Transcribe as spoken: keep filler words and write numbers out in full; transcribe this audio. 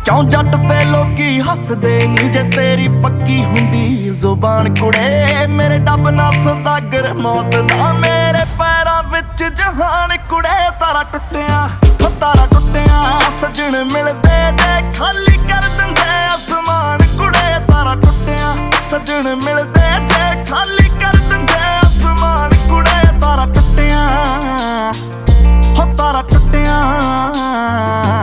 क्यों जट ते लोकी हसदे नी जे तेरी पक्की हुंदी जुबान कुड़े। मेरे डब ना सौदागर मौत दा मेरे पैरां विच जहान कुड़े। तारा टुट्टिया हो तारा टुट्टिया सजण मिलदे जे खाली कर दिंदे आसमान कुड़े। तारा टुट्टिया सजण मिलदे जे खाली कर दिंदे आसमान कुड़े। तारा टुट्टिया हो तारा टुट्टिया।